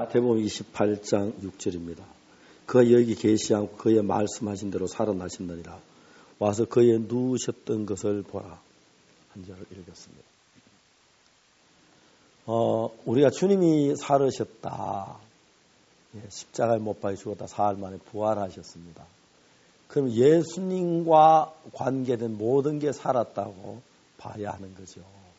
마태복음 28장 6절입니다. 그가 여기 계시 않고 그의 말씀하신 대로 살아나셨느니라. 와서 그의 누우셨던 것을 보라. 한 절을 읽었습니다. 우리가 주님이 살으셨다. 십자가에 못 박혀 죽었다. 사흘 만에 부활하셨습니다. 그럼 예수님과 관계된 모든 게 살았다고 봐야 하는 거죠.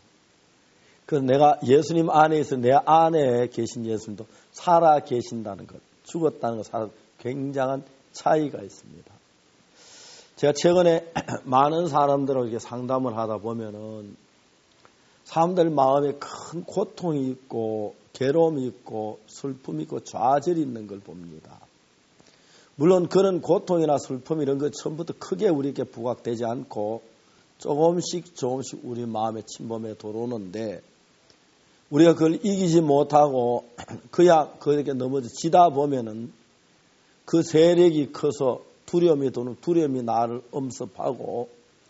그래서 내가 예수님 안에 있어 내 안에 계신 예수님도 살아 계신다는 것, 죽었다는 것, 굉장한 차이가 있습니다. 제가 최근에 많은 사람들에게 상담을 하다 보면은 사람들 마음에 큰 고통이 있고 괴로움이 있고 슬픔이 있고 좌절이 있는 걸 봅니다. 물론 그런 고통이나 슬픔 이런 것 처음부터 크게 우리에게 부각되지 않고 조금씩 우리 마음에 침범해 들어오는데 우리가 그걸 이기지 못하고 그냥 그에게 넘어지다 보면은 그 세력이 커서 두려움이 나를 엄습하고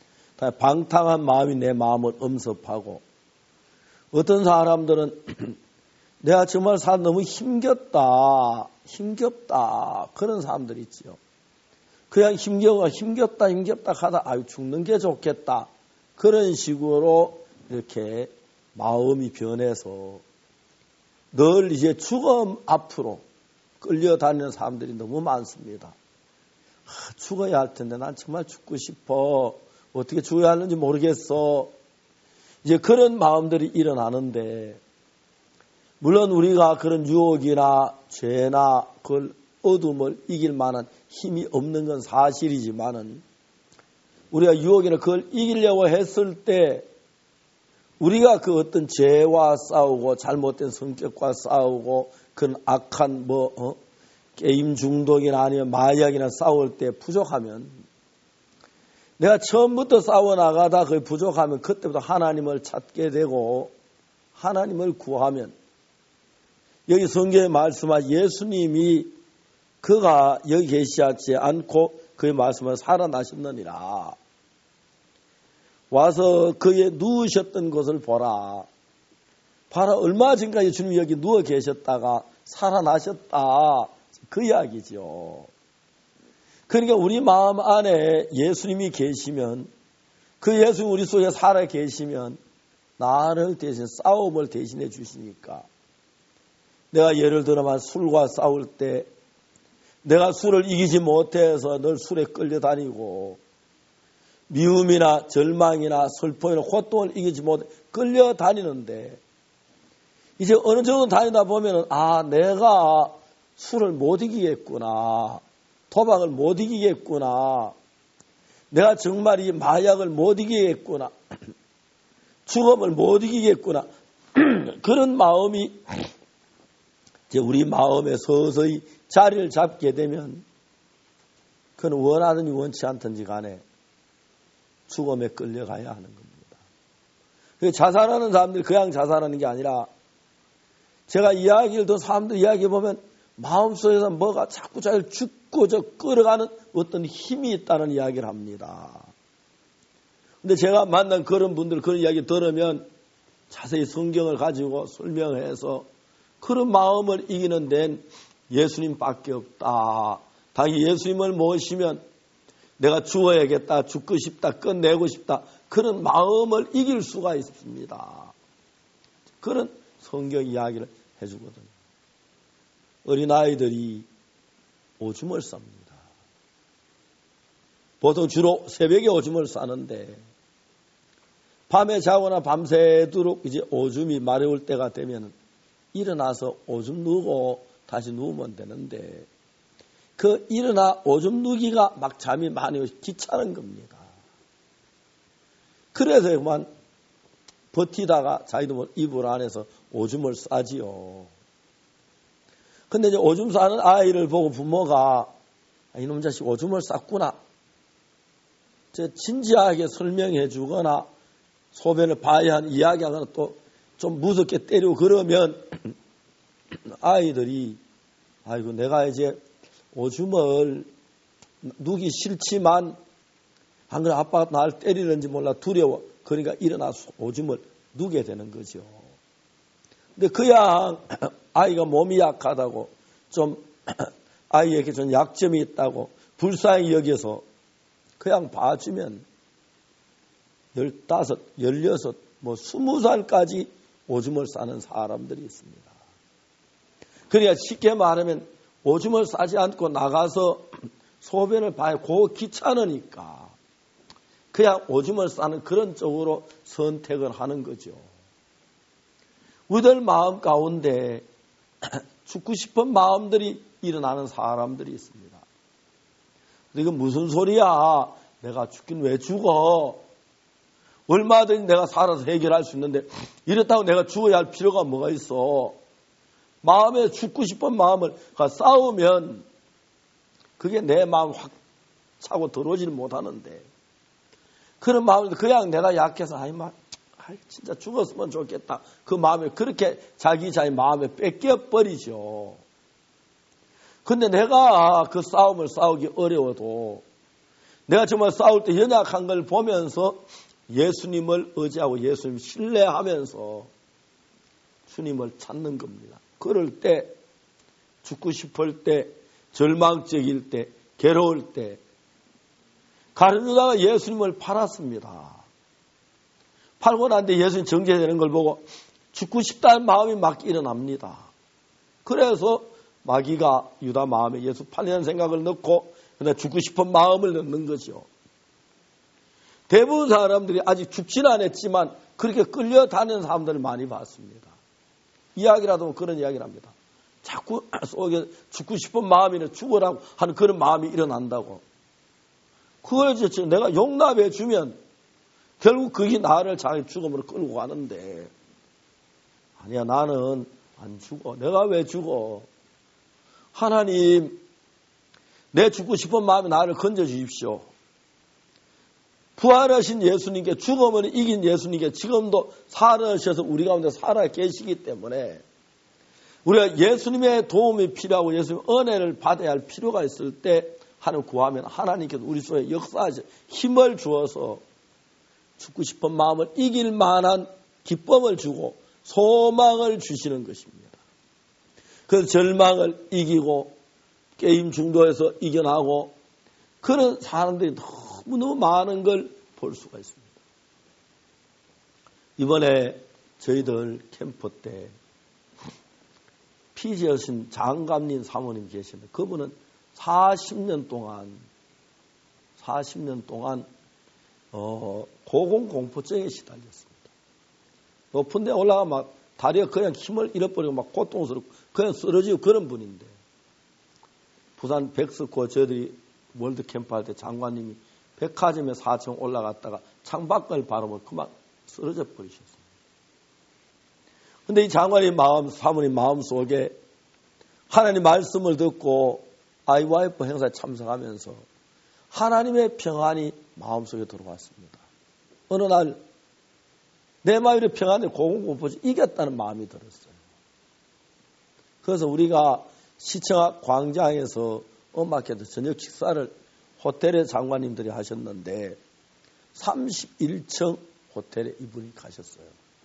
방탕한 마음이 내 마음을 엄습하고 어떤 사람들은 내가 정말 너무 힘겹다 그런 사람들이 있지요. 그냥 힘겹다 하다 죽는 게 좋겠다 그런 식으로 이렇게 마음이 변해서 늘 이제 죽음 앞으로 끌려다니는 사람들이 너무 많습니다. 죽어야 할 텐데 난 정말 죽고 싶어. 어떻게 죽어야 하는지 모르겠어. 이제 그런 마음들이 일어나는데 물론 우리가 그런 유혹이나 죄나 그 어둠을 이길 만한 힘이 없는 건 사실이지만은 우리가 유혹이나 그걸 이기려고 했을 때 우리가 그 어떤 죄와 싸우고 잘못된 성격과 싸우고 그런 악한 게임 중독이나 아니면 마약이나 싸울 때 부족하면 내가 처음부터 싸워나가다 그게 부족하면 그때부터 하나님을 찾게 되고 하나님을 구하면 여기 성경에 말씀한 예수님이 그가 여기 계시지 않고 그의 말씀을 살아나셨느니라. 와서 그의 누우셨던 것을 보라. 얼마 전까지 주님이 여기 누워 계셨다가 살아나셨다. 그 이야기죠. 그러니까 우리 마음 안에 예수님이 계시면 그 예수님 우리 속에 살아 계시면 나를 대신 싸움을 대신해 주시니까 내가 예를 들어만 술과 싸울 때 내가 술을 이기지 못해서 늘 술에 끌려다니고 미움이나 절망이나 슬픔이나 고통을 이기지 못해 끌려다니는데 이제 어느 정도 다니다 보면은 내가 술을 못 이기겠구나. 도박을 못 이기겠구나. 내가 정말 이 마약을 못 이기겠구나. 죽음을 못 이기겠구나. 그런 마음이 이제 우리 마음에 서서히 자리를 잡게 되면 그건 원하든지 원치 않든지 간에 죽음에 끌려가야 하는 겁니다. 자살하는 사람들이 그냥 자살하는 게 아니라 제가 이야기를 더 사람들 이야기해 보면 마음속에서 뭐가 자꾸 잘 죽고 끌어가는 어떤 힘이 있다는 이야기를 합니다. 근데 제가 만난 그런 분들 그런 이야기 들으면 자세히 성경을 가지고 설명해서 그런 마음을 이기는 데는 예수님밖에 없다. 당연히 예수님을 모시면 내가 죽어야겠다, 죽고 싶다, 끝내고 싶다. 그런 마음을 이길 수가 있습니다. 그런 성경 이야기를 해주거든요. 어린아이들이 오줌을 쌉니다. 보통 주로 새벽에 오줌을 싸는데 밤에 자거나 밤새도록 이제 오줌이 마려울 때가 되면 일어나서 오줌 누고 다시 누우면 되는데 그 일어나 오줌 누기가 막 잠이 많이 오시 귀찮은 겁니다. 그래서 그만 버티다가 자기도 이불 안에서 오줌을 싸지요. 근데 이제 오줌 싸는 아이를 보고 부모가 이놈 자식 오줌을 쌌구나. 진지하게 설명해 주거나 소변을 봐야 하는 이야기하거나 또 좀 무섭게 때리고 그러면 아이들이 아이고 내가 이제 오줌을 누기 싫지만 안 그래 아빠가 나를 때리는지 몰라 두려워. 그러니까 일어나서 오줌을 누게 되는 거죠. 근데 그냥 아이가 몸이 약하다고 좀 아이에게 좀 약점이 있다고 불쌍히 여겨서 그냥 봐주면 15, 16, 20살까지 오줌을 싸는 사람들이 있습니다. 그러니까 쉽게 말하면 오줌을 싸지 않고 나가서 소변을 봐야 고 귀찮으니까 그냥 오줌을 싸는 그런 쪽으로 선택을 하는 거죠. 우리들 마음 가운데 죽고 싶은 마음들이 일어나는 사람들이 있습니다. 이건 무슨 소리야? 내가 죽긴 왜 죽어? 얼마든지 내가 살아서 해결할 수 있는데 이렇다고 내가 죽어야 할 필요가 뭐가 있어? 마음에 죽고 싶은 마음을 싸우면 그게 내 마음 확 차고 들어오지를 못하는데 그런 마음을 그냥 내가 약해서 진짜 죽었으면 좋겠다. 그 마음을 그렇게 자기 마음에 뺏겨버리죠. 근데 내가 그 싸움을 싸우기 어려워도 내가 정말 싸울 때 연약한 걸 보면서 예수님을 의지하고 예수님 신뢰하면서 주님을 찾는 겁니다. 그럴 때 죽고 싶을 때 절망적일 때 괴로울 때 가룟 유다가 예수님을 팔았습니다. 팔고 난 뒤에 예수님 정죄되는 걸 보고 죽고 싶다는 마음이 막 일어납니다. 그래서 마귀가 유다 마음에 예수 팔리는 생각을 넣고 죽고 싶은 마음을 넣는 거죠. 대부분 사람들이 아직 죽지는 않았지만 그렇게 끌려다니는 사람들을 많이 봤습니다. 이야기라도 그런 이야기를 합니다. 자꾸 속에 죽고 싶은 마음이나 죽으라고 하는 그런 마음이 일어난다고. 그걸 내가 용납해 주면 결국 그게 나를 자기 죽음으로 끌고 가는데 아니야 나는 안 죽어. 내가 왜 죽어? 하나님 내 죽고 싶은 마음에 나를 건져주십시오. 부활하신 예수님께 죽음을 이긴 예수님께 지금도 살아셔서 우리 가운데 살아 계시기 때문에 우리가 예수님의 도움이 필요하고 예수님의 은혜를 받아야 할 필요가 있을 때 하나님 구하면 하나님께서 우리 속에 역사하셔 힘을 주어서 죽고 싶은 마음을 이길 만한 기쁨을 주고 소망을 주시는 것입니다. 그래서 절망을 이기고 게임 중독에서 이겨나고 그런 사람들이 너무너무 많은 걸 볼 수가 있습니다. 이번에 저희들 캠프 때 피지하신 장감린 사모님 계시는데 그분은 40년 동안 고공공포증에 시달렸습니다. 높은 데 올라가면 막 다리가 그냥 힘을 잃어버리고 막 고통스럽고 그냥 쓰러지고 그런 분인데 부산 백스코 저희들이 월드캠프 할 때 장관님이 백화점에 4층 올라갔다가 창밖을 바라보면 그만 쓰러져 버리셨습니다. 근데 이 장관님 사모님 마음 속에 하나님 말씀을 듣고 IYF 행사에 참석하면서 하나님의 평안이 마음속에 들어왔습니다. 어느 날 내 마음의 평안을 고공공포증 이겼다는 마음이 들었어요. 그래서 우리가 시청 앞 광장에서 엄마께서 저녁 식사를 호텔의 장관님들이 하셨는데 31층 호텔에 이분이 가셨어요.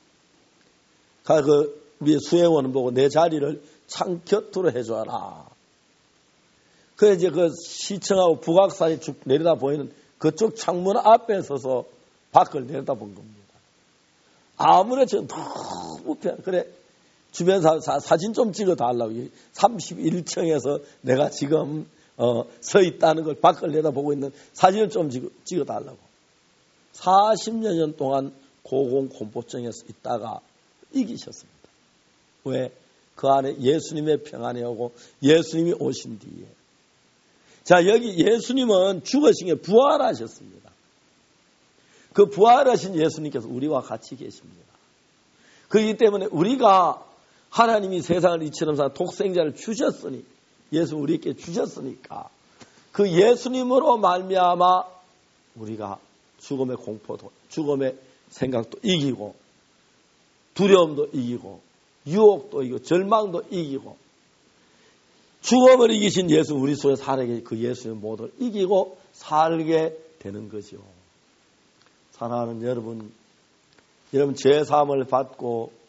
우리 수행원을 보고 내 자리를 창 곁으로 해줘라. 그래서 이제 그 시청하고 북악산이 쭉 내려다 보이는 그쪽 창문 앞에 서서 밖을 내려다 본 겁니다. 아무래도 너무 그래 주변 사진 좀 찍어 달라고 31층에서 내가 지금 서 있다는 걸 밖을 내다보고 있는 사진을 좀 찍어 달라고. 40여 년 동안 고공공포증에서 있다가 이기셨습니다. 왜? 그 안에 예수님의 평안이 오고 예수님이 오신 뒤에. 자, 여기 예수님은 죽으신 게 부활하셨습니다. 그 부활하신 예수님께서 우리와 같이 계십니다. 그렇기 때문에 우리가 하나님이 세상을 이처럼 사 독생자를 주셨으니 예수 우리에게 주셨으니까 그 예수님으로 말미암아 우리가 죽음의 공포도 죽음의 생각도 이기고 두려움도 이기고 유혹도 이기고 절망도 이기고 죽음을 이기신 예수 우리 속에 살아계 그 예수의 모두를 이기고 살게 되는 거죠. 사랑하는 여러분 죄 사함을 받고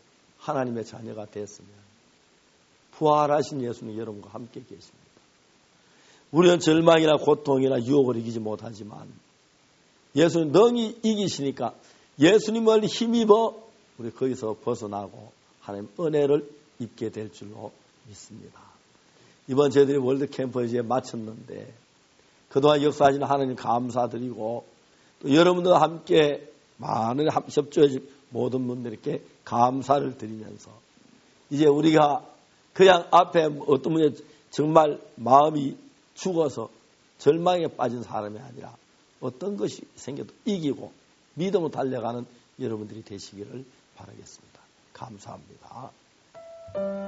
하나님의 자녀가 됐으면 부활하신 예수님 여러분과 함께 계십니다. 우리는 절망이나 고통이나 유혹을 이기지 못하지만 예수님 능히 이기시니까 예수님을 힘입어 우리 거기서 벗어나고 하나님 은혜를 입게 될 줄로 믿습니다. 이번 저희들이 월드캠프 이제 마쳤는데 그동안 역사하시는 하나님 감사드리고 또 여러분들과 함께 많은 협조해 주신 모든 분들께 감사를 드리면서 이제 우리가 그냥 앞에 어떤 분이 정말 마음이 죽어서 절망에 빠진 사람이 아니라 어떤 것이 생겨도 이기고 믿음으로 달려가는 여러분들이 되시기를 바라겠습니다. 감사합니다.